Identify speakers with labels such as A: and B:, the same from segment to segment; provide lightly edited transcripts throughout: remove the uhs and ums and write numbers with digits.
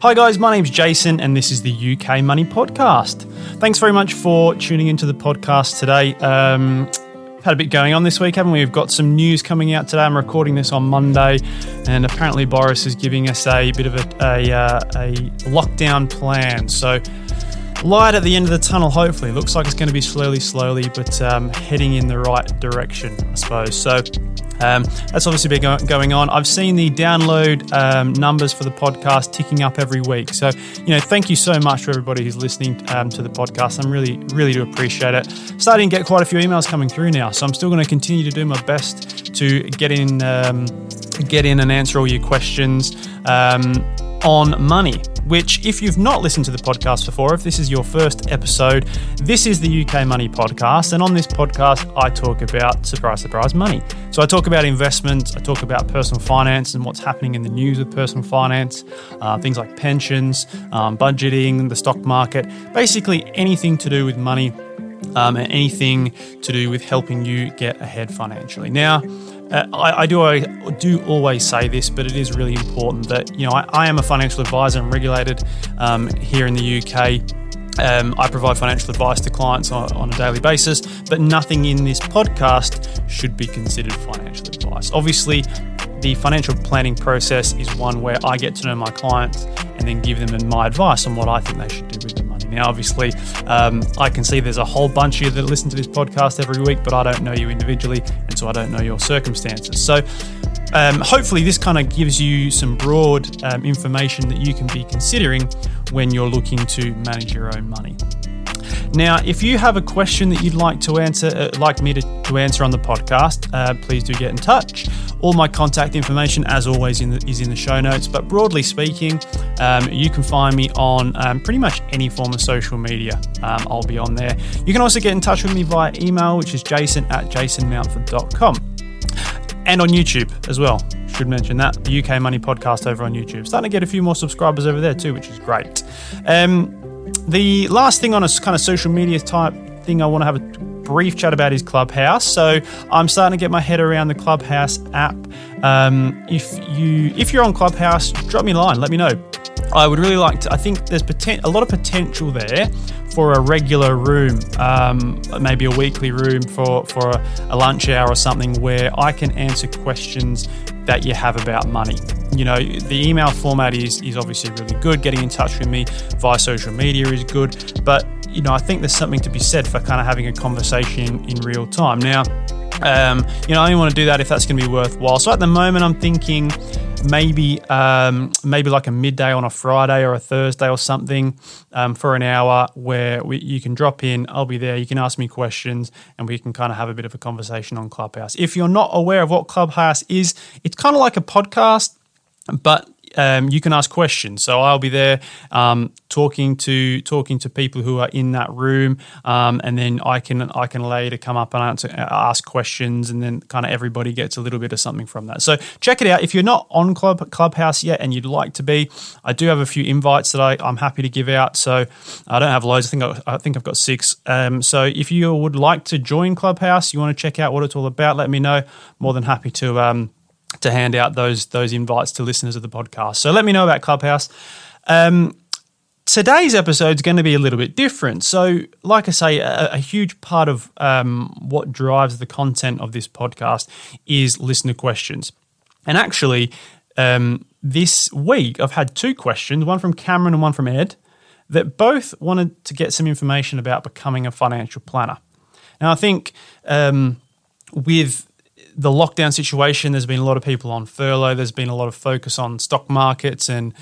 A: Hi guys, my name's Jason and this is the UK Money Podcast. Thanks very much for tuning into the podcast today. Had a bit going on this week, haven't we? We've got some news coming out today. I'm recording this on Monday, and apparently Boris is giving us a bit of a lockdown plan. So light at the end of the tunnel, hopefully. Looks like it's going to be slowly, but heading in the right direction, I suppose. So that's obviously been going on. I've seen the download numbers for the podcast ticking up every week. So, thank you so much for everybody who's listening to the podcast. I'm really do appreciate it. Starting to get quite a few emails coming through now. So I'm still going to continue to do my best to get in and answer all your questions on money, which if you've not listened to the podcast before, if this is your first episode, this is the UK Money Podcast. And on this podcast, I talk about, surprise, money. So I talk about investments, I talk about personal finance and what's happening in the news with personal finance, things like pensions, budgeting, the stock market, basically anything to do with money and anything to do with helping you get ahead financially. Now, I do always say this, but it is really important that, I am a financial advisor and regulated here in the UK. I provide financial advice to clients on a daily basis, but nothing in this podcast should be considered financial advice. Obviously, the financial planning process is one where I get to know my clients and then give them my advice on what I think they should do with their money. Now, obviously, I can see there's a whole bunch of you that listen to this podcast every week, but I don't know you individually, and so I don't know your circumstances. So hopefully this kind of gives you some broad information that you can be considering when you're looking to manage your own money. Now, if you have a question that you'd like to answer, like me to answer on the podcast, please do get in touch. All my contact information, as always, is in the show notes. But broadly speaking, you can find me on pretty much any form of social media. I'll be on there. You can also get in touch with me via email, which is jason@jasonmountford.com. And on YouTube as well. Should mention that. The UK Money Podcast over on YouTube. Starting to get a few more subscribers over there too, which is great. The last thing on a kind of social media type thing I want to have a brief chat about is Clubhouse. So I'm starting to get my head around the Clubhouse app. If you're on Clubhouse, drop me a line. Let me know. I would really like to. I think there's a lot of potential there for a regular room, maybe a weekly room for a lunch hour or something where I can answer questions that you have about money. The email format is obviously really good. Getting in touch with me via social media is good, but I think there's something to be said for kind of having a conversation in real time. Now, I only want to do that if that's going to be worthwhile. So at the moment, I'm thinking maybe like a midday on a Friday or a Thursday or something for an hour where you can drop in. I'll be there. You can ask me questions and we can kind of have a bit of a conversation on Clubhouse. If you're not aware of what Clubhouse is, it's kind of like a podcast, but you can ask questions. So I'll be there talking to people who are in that room, and then I can later come up and ask questions, and then kind of everybody gets a little bit of something from that. So check it out. If you're not on Clubhouse yet and you'd like to be, I do have a few invites that I'm happy to give out. So I don't have loads. I think I've got 6. So if you would like to join Clubhouse, you want to check out what it's all about, let me know. More than happy to hand out those invites to listeners of the podcast. So let me know about Clubhouse. Today's episode is going to be a little bit different. So like I say, a huge part of what drives the content of this podcast is listener questions. And actually, this week I've had 2 questions, one from Cameron and one from Ed, that both wanted to get some information about becoming a financial planner. Now, I think with the lockdown situation, there's been a lot of people on furlough. There's been a lot of focus on stock markets and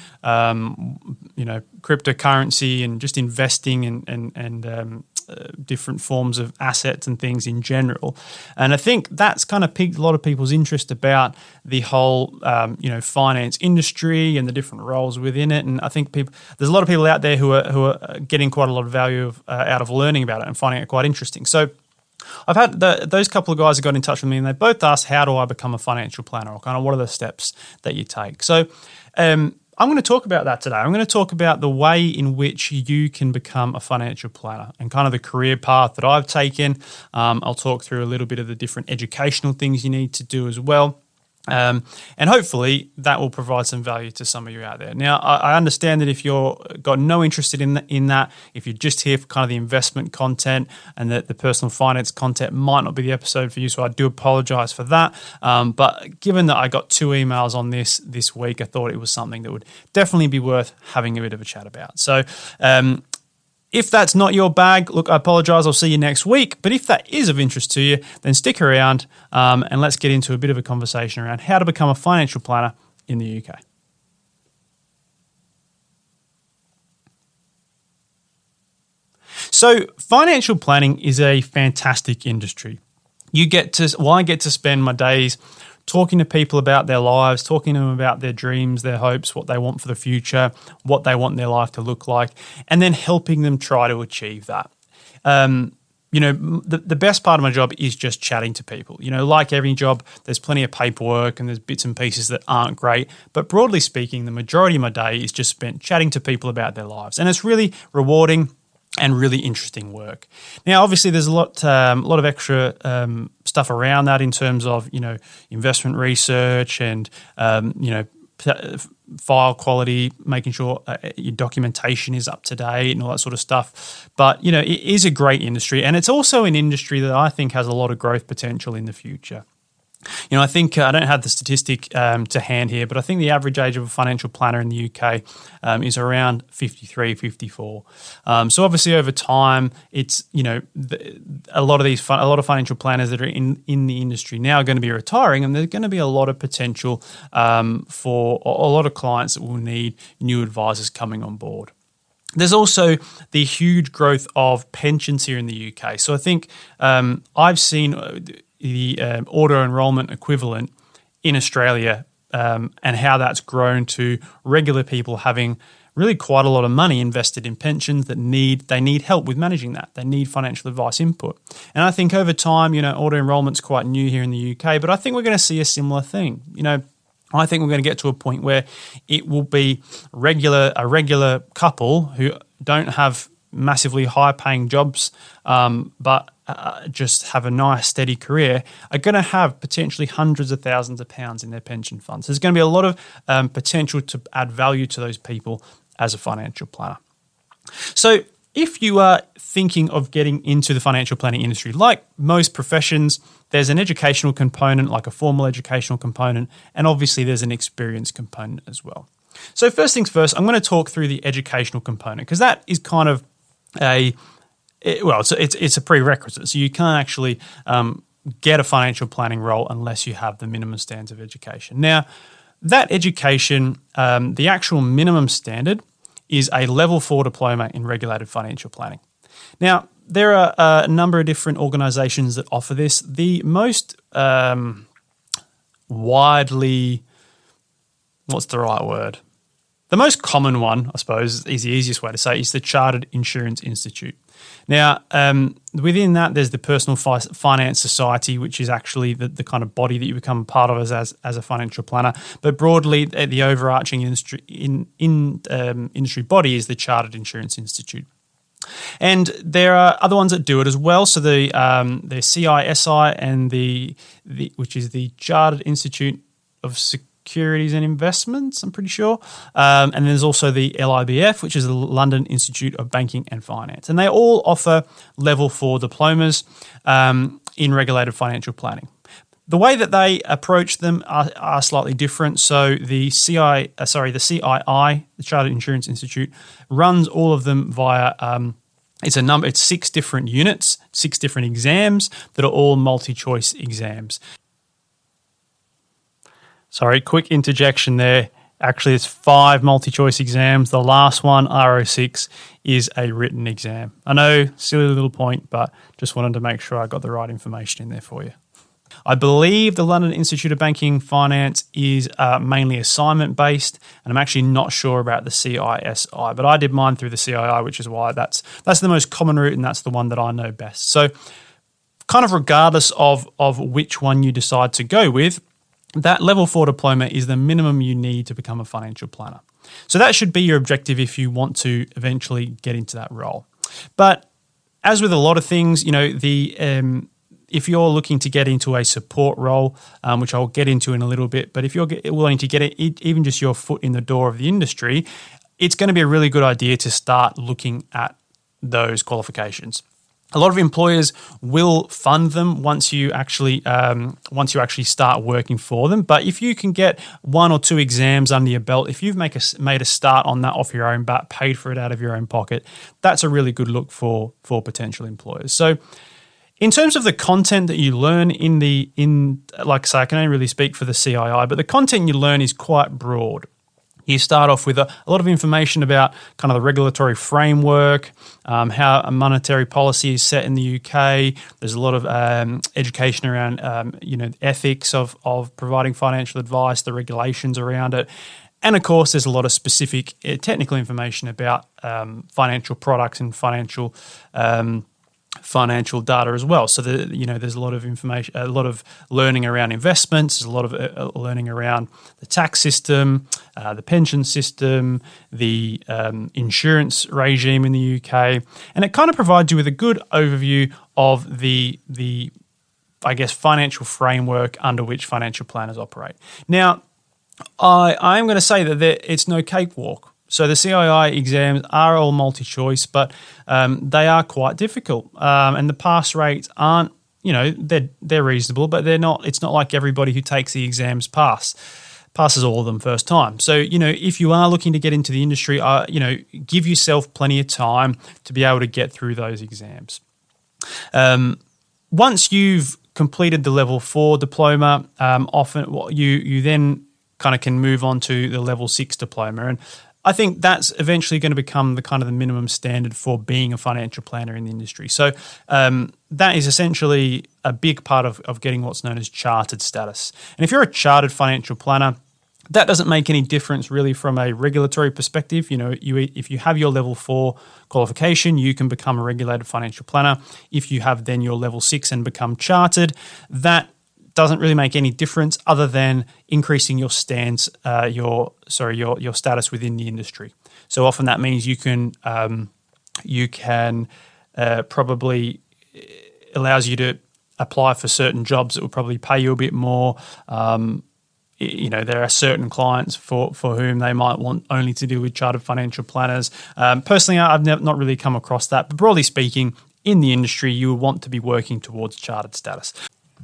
A: cryptocurrency and just investing and different forms of assets and things in general. And I think that's kind of piqued a lot of people's interest about the whole finance industry and the different roles within it. And I think there's a lot of people out there who are getting quite a lot of value out of learning about it and finding it quite interesting. So I've had those couple of guys who got in touch with me, and they both asked, how do I become a financial planner, or kind of what are the steps that you take? So I'm going to talk about that today. I'm going to talk about the way in which you can become a financial planner and kind of the career path that I've taken. I'll talk through a little bit of the different educational things you need to do as well. And hopefully that will provide some value to some of you out there. Now, I understand that if you're got no interest in that, if you're just here for kind of the investment content and that the personal finance content might not be the episode for you, so I do apologize for that. But given that I got 2 emails on this week, I thought it was something that would definitely be worth having a bit of a chat about. So, if that's not your bag, look, I apologize. I'll see you next week. But if that is of interest to you, then stick around and let's get into a bit of a conversation around how to become a financial planner in the UK. So financial planning is a fantastic industry. I get to spend my days talking to people about their lives, talking to them about their dreams, their hopes, what they want for the future, what they want their life to look like, and then helping them try to achieve that. The best part of my job is just chatting to people. Like every job, there's plenty of paperwork and there's bits and pieces that aren't great. But broadly speaking, the majority of my day is just spent chatting to people about their lives. And it's really rewarding and really interesting work. Now, obviously, there's a lot of extra stuff around that in terms of investment research and file quality, making sure your documentation is up to date and all that sort of stuff. But it is a great industry, and it's also an industry that I think has a lot of growth potential in the future. I think I don't have the statistic to hand here, but I think the average age of a financial planner in the UK is around 53, 54. So obviously over time, it's a lot of financial planners that are in the industry now are going to be retiring, and there's going to be a lot of potential for a lot of clients that will need new advisors coming on board. There's also the huge growth of pensions here in the UK. So I think I've seen the auto-enrollment equivalent in Australia and how that's grown to regular people having really quite a lot of money invested in pensions that they need help with managing that. They need financial advice input. And I think over time, auto-enrollment's quite new here in the UK, but I think we're going to see a similar thing. I think we're going to get to a point where it will be a regular couple who don't have massively high-paying jobs, but just have a nice steady career, are going to have potentially hundreds of thousands of pounds in their pension funds. There's going to be a lot of potential to add value to those people as a financial planner. So if you are thinking of getting into the financial planning industry, like most professions, there's an educational component, like a formal educational component, and obviously there's an experience component as well. So first things first, I'm going to talk through the educational component because that is kind of it's a prerequisite. So you can't actually get a financial planning role unless you have the minimum standards of education. Now, that education, the actual minimum standard is a level 4 diploma in regulated financial planning. Now, there are a number of different organisations that offer this. The most widely, what's the right word? The most common one, I suppose, is the easiest way to say it, is the Chartered Insurance Institute. Now, within that, there's the Personal Finance Society, which is actually the kind of body that you become part of as a financial planner. But broadly, the overarching industry body is the Chartered Insurance Institute. And there are other ones that do it as well. So the CISI and the which is the Chartered Institute of Securities and Investments, I'm pretty sure. And there's also the LIBF, which is the London Institute of Banking and Finance. And they all offer level 4 diplomas in regulated financial planning. The way that they approach them are slightly different. So the CII, the Chartered Insurance Institute, runs all of them via it's 6 different units, 6 different exams that are all multi-choice exams. Sorry, quick interjection there. Actually, it's 5 multi-choice exams. The last one, RO6, is a written exam. I know, silly little point, but just wanted to make sure I got the right information in there for you. I believe the London Institute of Banking and Finance is mainly assignment-based, and I'm actually not sure about the CISI, but I did mine through the CII, which is why that's the most common route, and that's the one that I know best. So kind of regardless of which one you decide to go with, that level 4 diploma is the minimum you need to become a financial planner. So that should be your objective if you want to eventually get into that role. But as with a lot of things, if you're looking to get into a support role, which I'll get into in a little bit, but if you're willing to get even just your foot in the door of the industry, it's going to be a really good idea to start looking at those qualifications. A lot of employers will fund them once you actually start working for them. But if you can get 1 or 2 exams under your belt, if you've made a start on that off your own bat, paid for it out of your own pocket, that's a really good look for potential employers. So, in terms of the content that you learn like I say, I can only really speak for the CII, but the content you learn is quite broad. You start off with a lot of information about kind of the regulatory framework, how a monetary policy is set in the UK. There's a lot of education around, ethics of providing financial advice, the regulations around it. And of course, there's a lot of specific technical information about financial products and financial data as well. So there's a lot of information, a lot of learning around investments, there's a lot of learning around the tax system, the pension system, the insurance regime in the UK, and it kind of provides you with a good overview of the I guess financial framework under which financial planners operate. Now, I am going to say that it's no cakewalk. So the CII exams are all multi-choice, but they are quite difficult, and the pass rates aren't. They're reasonable, but they're not. It's not like everybody who takes the exams passes all of them first time. So if you are looking to get into the industry, give yourself plenty of time to be able to get through those exams. Once you've completed the level 4 diploma, often you then kind of can move on to the level 6 diploma, and I think that's eventually going to become the minimum standard for being a financial planner in the industry. So that is essentially a big part of getting what's known as chartered status. And if you're a chartered financial planner, that doesn't make any difference really from a regulatory perspective. If you have your level 4 qualification, you can become a regulated financial planner. If you have then your level 6 and become chartered, that doesn't really make any difference other than increasing your your status within the industry. So often that means you can probably allows you to apply for certain jobs that will probably pay you a bit more. There are certain clients for whom they might want only to do with chartered financial planners. Personally, I've not really come across that, but broadly speaking, in the industry, you will want to be working towards chartered status.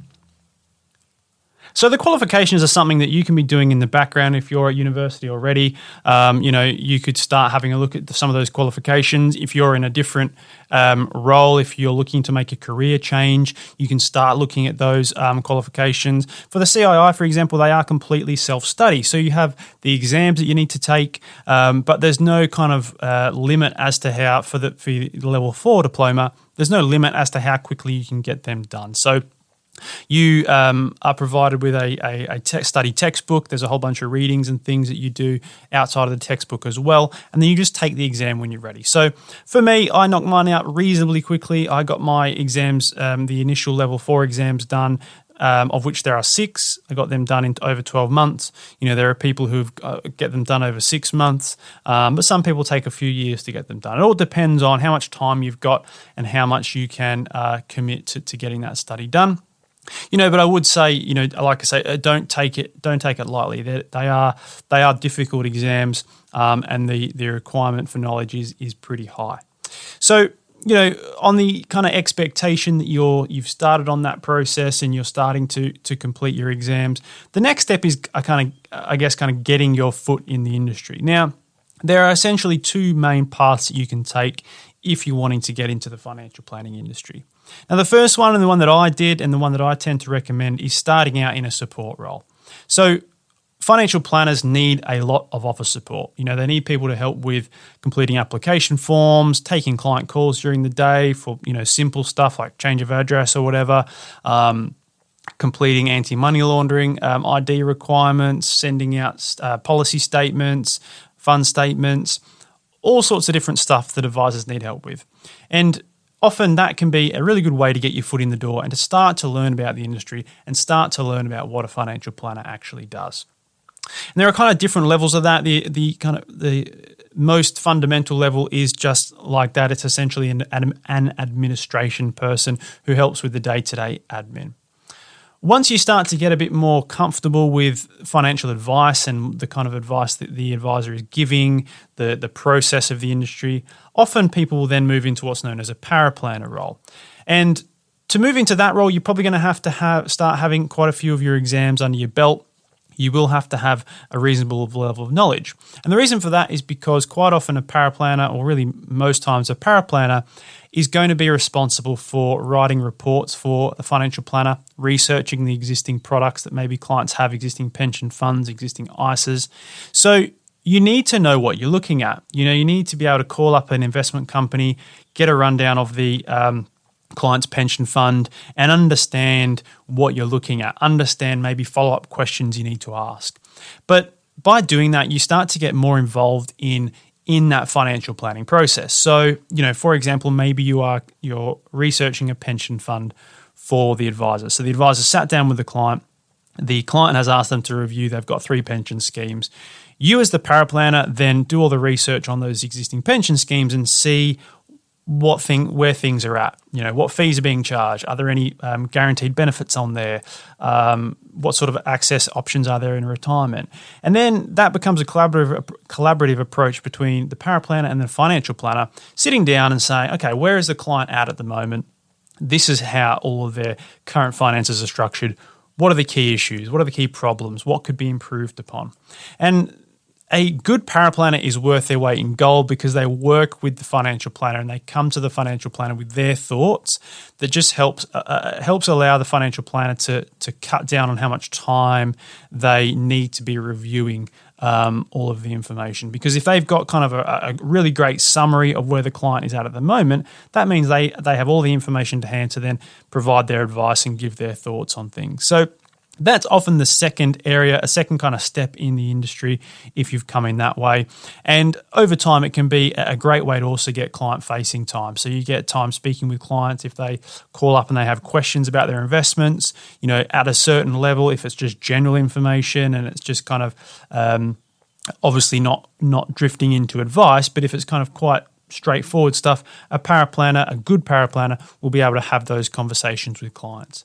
A: So the qualifications are something that you can be doing in the background if you're at university already. You could start having a look at some of those qualifications. If you're in a different role, if you're looking to make a career change, you can start looking at those qualifications. For the CII, for example, they are completely self-study. So you have the exams that you need to take, but there's no kind of limit as to how, for the level 4 diploma, there's no limit as to how quickly you can get them done. So you are provided with a study textbook. There's a whole bunch of readings and things that you do outside of the textbook as well. And then you just take the exam when you're ready. So for me, I knocked mine out reasonably quickly. I got my exams, the initial level 4 exams done, of which there are 6. I got them done in over 12 months. There are people who get them done over 6 months, but some people take a few years to get them done. It all depends on how much time you've got and how much you can commit to getting that study done. But I would say, like I say, don't take it lightly. They are difficult exams, and the requirement for knowledge is pretty high. So, on the kind of expectation that you've started on that process and you're starting to complete your exams, the next step is kind of getting your foot in the industry. Now, there are essentially 2 main paths that you can take if you're wanting to get into the financial planning industry. Now, the first one, and the one that I did and the one that I tend to recommend, is starting out in a support role. So financial planners need a lot of office support. They need people to help with completing application forms, taking client calls during the day for, simple stuff like change of address or whatever, completing anti-money laundering ID requirements, sending out policy statements, fund statements, all sorts of different stuff that advisors need help with. And often that can be a really good way to get your foot in the door and to start to learn about the industry and start to learn about what a financial planner actually does. And there are kind of different levels of that. The most fundamental level is just like that. It's essentially an administration person who helps with the day-to-day admin. Once you start to get a bit more comfortable with financial advice and the kind of advice that the advisor is giving, the process of the industry, often people will then move into what's known as a paraplanner role. And to move into that role, you're probably going to start having quite a few of your exams under your belt. You will have to have a reasonable level of knowledge. And the reason for that is because quite often a paraplanner, or really most times a paraplanner, is going to be responsible for writing reports for the financial planner, researching the existing products that maybe clients have, existing pension funds, existing ISAs. So you need to know what you're looking at. You need to be able to call up an investment company, get a rundown of the client's pension fund, and understand what you're looking at, understand maybe follow-up questions you need to ask. But by doing that, you start to get more involved in that financial planning process. So, for example, maybe you're researching a pension fund for the advisor. So the advisor sat down with the client has asked them to review, they've got 3 pension schemes. You as the paraplanner then do all the research on those existing pension schemes and see where things are at. What fees are being charged? Are there any guaranteed benefits on there? What sort of access options are there in retirement? And then that becomes a collaborative approach between the paraplanner and the financial planner, sitting down and saying, okay, where is the client at the moment? This is how all of their current finances are structured. What are the key issues? What are the key problems? What could be improved upon? And a good paraplanner is worth their weight in gold because they work with the financial planner and they come to the financial planner with their thoughts that just helps allow the financial planner to cut down on how much time they need to be reviewing all of the information. Because if they've got kind of a really great summary of where the client is at the moment, that means they have all the information to hand to then provide their advice and give their thoughts on things. So that's often the second area, a second kind of step in the industry if you've come in that way. And over time, it can be a great way to also get client-facing time. So you get time speaking with clients if they call up and they have questions about their investments, at a certain level, if it's just general information and it's just kind of obviously not drifting into advice, but if it's kind of quite straightforward stuff, a good paraplanner will be able to have those conversations with clients.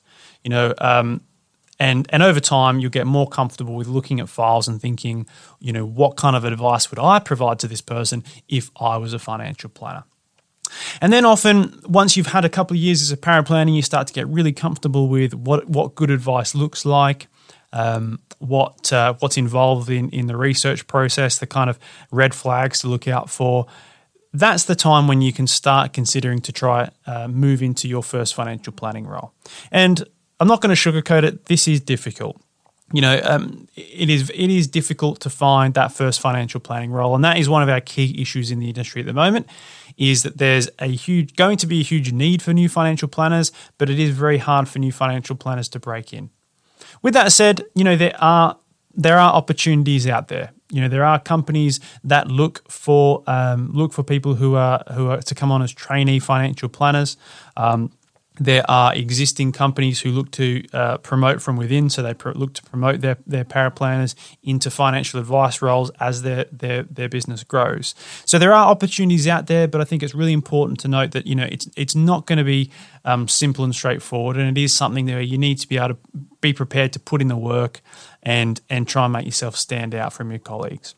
A: And over time, you'll get more comfortable with looking at files and thinking, what kind of advice would I provide to this person if I was a financial planner? And then often, once you've had a couple of years as a paraplanner, you start to get really comfortable with what good advice looks like, what's involved in the research process, the kind of red flags to look out for. That's the time when you can start considering to try move into your first financial planning role. And I'm not going to sugarcoat it. This is difficult. It is difficult to find that first financial planning role, and that is one of our key issues in the industry at the moment. Is that there's going to be a huge need for new financial planners, but it is very hard for new financial planners to break in. With that said, there are opportunities out there. There are companies that look for people who are to come on as trainee financial planners. There are existing companies who look to promote from within, so they look to promote their paraplanners into financial advice roles as their business grows. So there are opportunities out there, but I think it's really important to note that it's not going to be simple and straightforward, and it is something that you need to be able to be prepared to put in the work and try and make yourself stand out from your colleagues.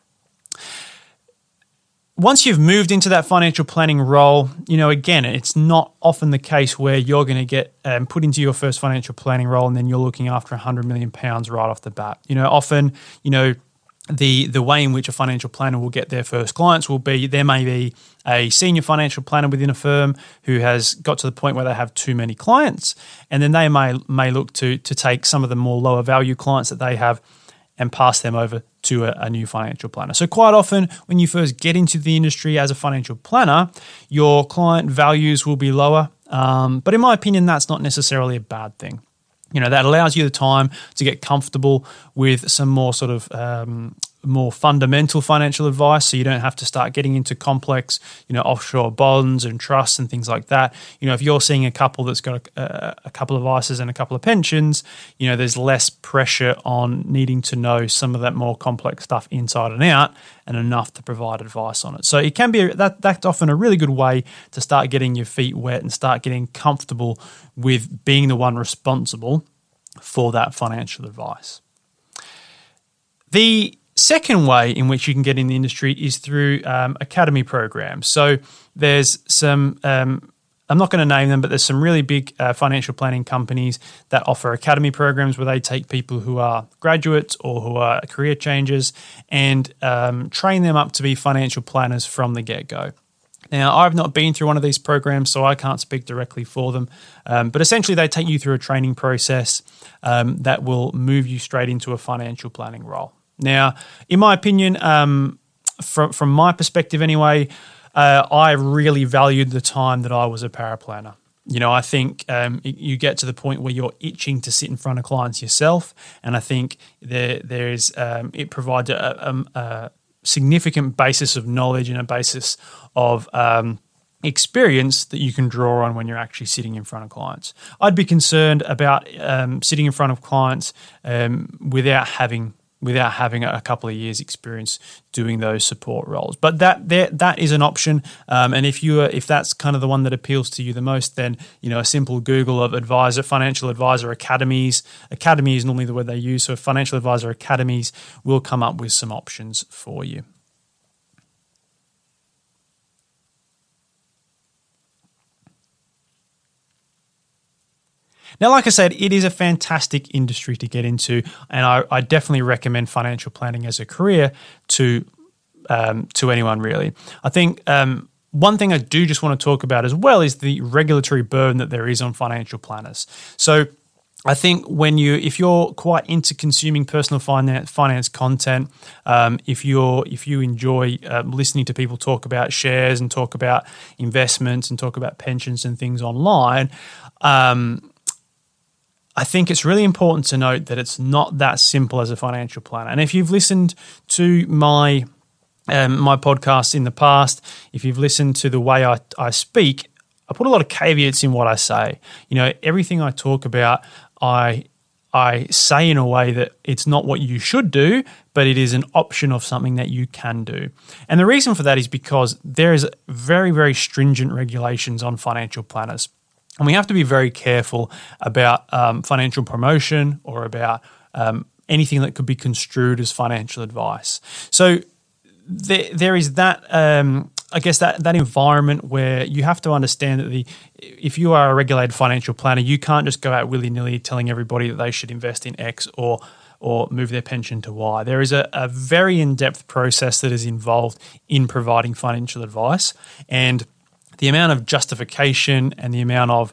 A: Once you've moved into that financial planning role, again, it's not often the case where you're going to get put into your first financial planning role and then you're looking after £100 million right off the bat. Often, the way in which a financial planner will get their first clients will be there may be a senior financial planner within a firm who has got to the point where they have too many clients, and then they may look to take some of the more lower value clients that they have and pass them over to a new financial planner. So quite often when you first get into the industry as a financial planner, your client values will be lower. But in my opinion, that's not necessarily a bad thing. That allows you the time to get comfortable with some more sort of more fundamental financial advice, so you don't have to start getting into complex, offshore bonds and trusts and things like that. If you're seeing a couple that's got a couple of ISAs and a couple of pensions, there's less pressure on needing to know some of that more complex stuff inside and out, and enough to provide advice on it. So it can be that's often a really good way to start getting your feet wet and start getting comfortable with being the one responsible for that financial advice. The second way in which you can get in the industry is through academy programs. So there's some, I'm not going to name them, but there's some really big financial planning companies that offer academy programs where they take people who are graduates or who are career changers and train them up to be financial planners from the get-go. Now, I've not been through one of these programs, so I can't speak directly for them. But essentially, they take you through a training process that will move you straight into a financial planning role. Now, in my opinion, from my perspective anyway, I really valued the time that I was a paraplanner. I think you get to the point where you're itching to sit in front of clients yourself, and I think there's it provides a significant basis of knowledge and a basis of experience that you can draw on when you're actually sitting in front of clients. I'd be concerned about sitting in front of clients without having a couple of years' experience doing those support roles. But that is an option, and if that's kind of the one that appeals to you the most, then a simple Google of financial advisor academies. Academy is normally the word they use, so financial advisor academies will come up with some options for you. Now, like I said, it is a fantastic industry to get into, and I definitely recommend financial planning as a career to anyone, really. I think one thing I do just want to talk about as well is the regulatory burden that there is on financial planners. So I think if you're quite into consuming personal finance content, if you enjoy listening to people talk about shares and talk about investments and talk about pensions and things online, I think it's really important to note that it's not that simple as a financial planner. And if you've listened to my podcast in the past, if you've listened to the way I speak, I put a lot of caveats in what I say. Everything I talk about, I say in a way that it's not what you should do, but it is an option of something that you can do. And the reason for that is because there is very, very stringent regulations on financial planners. And we have to be very careful about financial promotion or about anything that could be construed as financial advice. So there is that, I guess, that environment where you have to understand that if you are a regulated financial planner, you can't just go out willy-nilly telling everybody that they should invest in X or move their pension to Y. There is a very in-depth process that is involved in providing financial advice, and the amount of justification and the amount of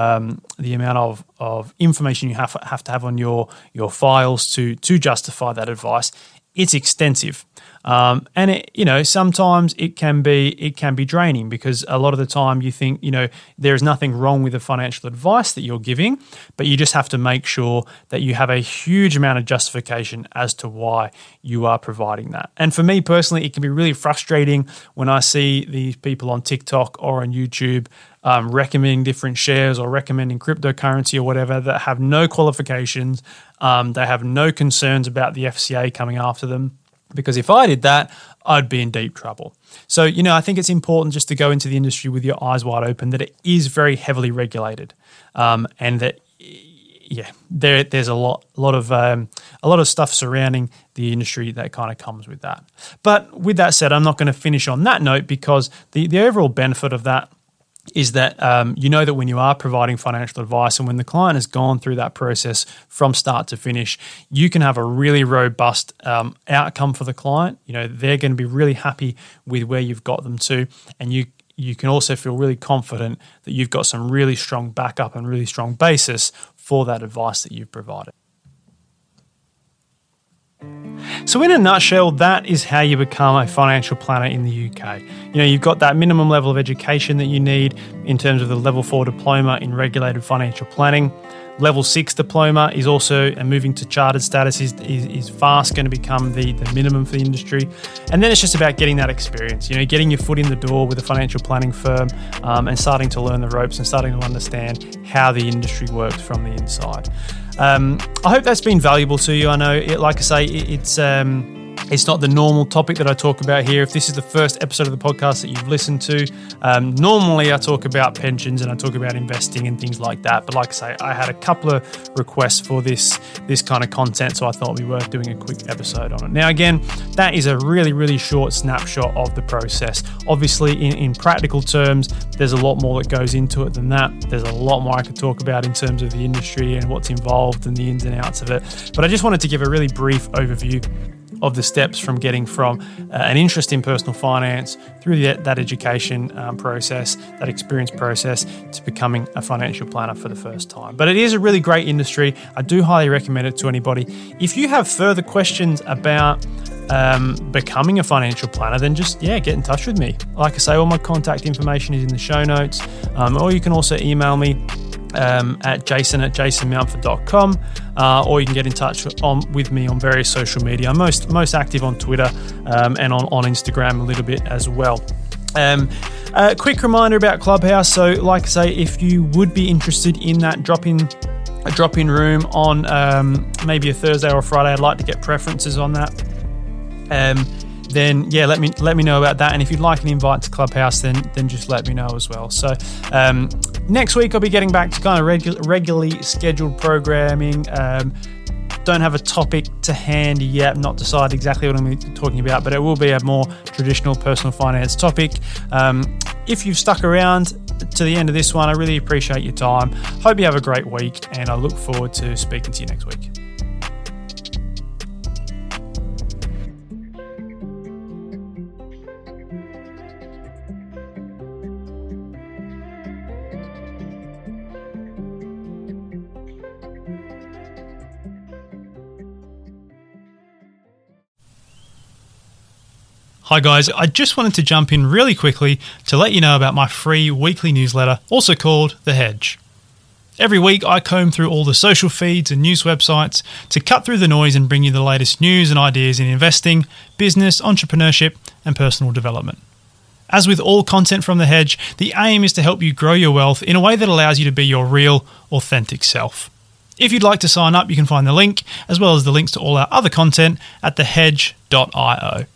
A: information you have to have on your files to justify that advice, it's extensive. And sometimes it can be draining, because a lot of the time you think, there is nothing wrong with the financial advice that you're giving, but you just have to make sure that you have a huge amount of justification as to why you are providing that. And for me personally, it can be really frustrating when I see these people on TikTok or on YouTube recommending different shares or recommending cryptocurrency or whatever that have no qualifications. They have no concerns about the FCA coming after them. Because if I did that, I'd be in deep trouble. So, I think it's important just to go into the industry with your eyes wide open, that it is very heavily regulated, and that, there's a lot of stuff surrounding the industry that kind of comes with that. But with that said, I'm not going to finish on that note, because the overall benefit of that is that that when you are providing financial advice and when the client has gone through that process from start to finish, you can have a really robust outcome for the client. They're going to be really happy with where you've got them to, and you can also feel really confident that you've got some really strong backup and really strong basis for that advice that you've provided. So in a nutshell, that is how you become a financial planner in the UK. You've got that minimum level of education that you need in terms of the level 4 diploma in regulated financial planning. Level 6 diploma is also, and moving to chartered status is fast going to become the minimum for the industry. And then it's just about getting that experience, getting your foot in the door with a financial planning firm and starting to learn the ropes and starting to understand how the industry works from the inside. I hope that's been valuable to you. I know, like I say, it's not the normal topic that I talk about here. If this is the first episode of the podcast that you've listened to, normally I talk about pensions and I talk about investing and things like that. But like I say, I had a couple of requests for this kind of content, so I thought it'd be worth doing a quick episode on it. Now, again, that is a really, really short snapshot of the process. Obviously, in practical terms, there's a lot more that goes into it than that. There's a lot more I could talk about in terms of the industry and what's involved and the ins and outs of it. But I just wanted to give a really brief overview of the steps from getting from an interest in personal finance through that education process, that experience process, to becoming a financial planner for the first time. But it is a really great industry. I do highly recommend it to anybody. If you have further questions about becoming a financial planner, then just get in touch with me. Like I say, all my contact information is in the show notes, or you can also email me at jason@jasonmountford.com, or you can get in touch with me on various social media. I'm most active on Twitter and on Instagram a little bit as well. A quick reminder about Clubhouse. So like I say, if you would be interested in that drop-in room on maybe a Thursday or a Friday, I'd like to get preferences on that. Then let me know about that. And if you'd like an invite to Clubhouse, then just let me know as well. So next week I'll be getting back to kind of regularly scheduled programming. Don't have a topic to hand yet. Not decided exactly what I'm going to be talking about, but it will be a more traditional personal finance topic. If you've stuck around to the end of this one, I really appreciate your time. Hope you have a great week, and I look forward to speaking to you next week. Hi guys, I just wanted to jump in really quickly to let you know about my free weekly newsletter, also called The Hedge. Every week I comb through all the social feeds and news websites to cut through the noise and bring you the latest news and ideas in investing, business, entrepreneurship, and personal development. As with all content from The Hedge, the aim is to help you grow your wealth in a way that allows you to be your real, authentic self. If you'd like to sign up, you can find the link, as well as the links to all our other content, at thehedge.io.